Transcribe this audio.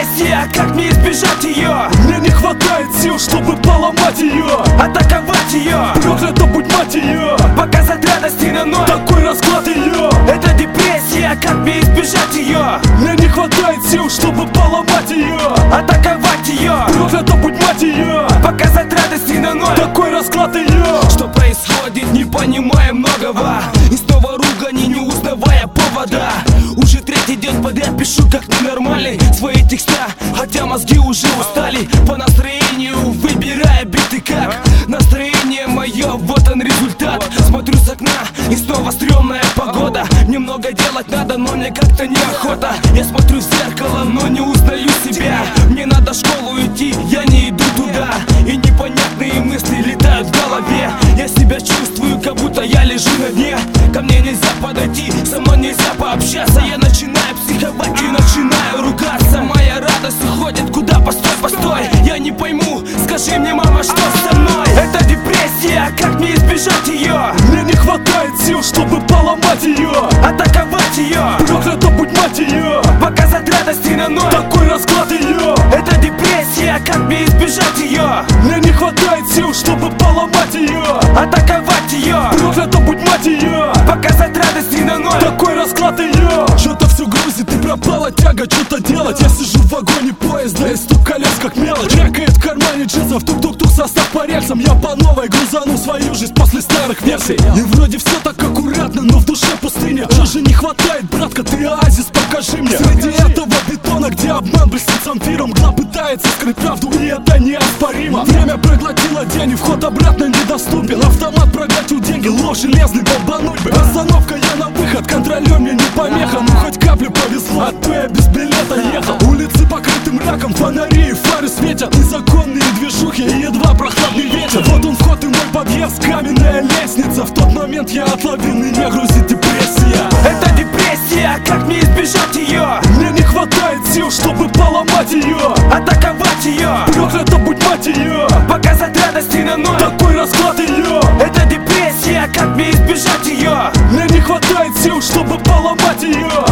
депрессия, как мне избежать ее? Мне не хватает сил, чтобы поломать ее, атаковать ее, проклято будь мать ее, показать радости на ноль. такой расклад ее. Это депрессия, как мне избежать ее? Мне не хватает сил, чтобы поломать ее, атаковать ее, проклято будь мать ее, показать радости на ноль. такой расклад ее. Что происходит, не понимая многого, и снова ругани, не узнавая повода. Уже третий день подряд пишу как ненормальный свои текста, хотя мозги уже устали. По настроению выбирая биты как настроение мое, вот он результат. Смотрю с окна и снова стрёмная погода. Немного делать надо, но мне как-то неохота. Я смотрю в зеркало, но не узнаю себя. Мне надо в школу идти, я не иду туда, и непонятные мысли летают в голове. Я себя чувствую, как будто я лежу на дне. Ко мне нельзя подойти, со мной нельзя пообщаться. Я начинаю психовать и начинаю ругаться. Моя радость уходит куда? Постой, постой, я не пойму, скажи мне, мама, что со мной? Это депрессия, как мне избежать ее? Мне не хватает сил, чтобы поломать ее, атаковать ее, проклято будь мать ее, показать радости на ноль. такой расклад ее. Это депрессия, как мне избежать ее? Мне не хватает сил, чтобы поломать ее, атаковать ее, проклято будь мать ее, показать радости на ноль. такой расклад ее. Что-то все грузит и пропала тяга что-то делать. Я сижу в вагоне поезда и стук колес как мелочь. Рякает в кармане джинсов, тук-тук-тук, состав по рельсам. Я по новой грузану свою жизнь после старых версий. И вроде все так аккуратно, но в душе пустыня. Что же не хватает, братка, ты оазис покажи мне. Среди этого бетона, где обман блестит самфиром, мгла пытается скрыть правду, и это неоспоримо. Время проглотило день, и вход обратно недоступен. Автомат проглотил деньги, ложь железный, долбануть бы. Остановка, я на выход, контролер мне не помеха. Ну хоть каплю повезло, а то я без билета ехал. Улицы покрыты мраком, фонари и фары светят. Незаконные движухи и едва прохладный ветер. Вот он вход и мой подъезд, каменная лестница. В тот момент я отловил, меня грузит депрессия. Это депрессия, как мне избежать ее? Мне не хватает сил, чтобы поломать ее, атаковать ее, проклято будь мать ее, показать радости на ноль. такой расклад ее. Это депрессия, как мне избежать ее? Мне не хватает сил, чтобы поломать ее,